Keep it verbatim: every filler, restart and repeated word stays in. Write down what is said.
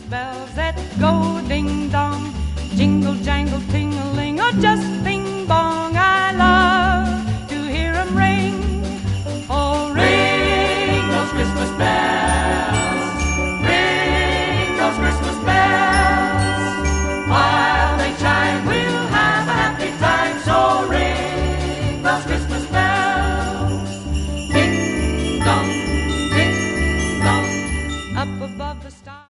bells that go ding dong, jingle jangle ting-a-ling, or just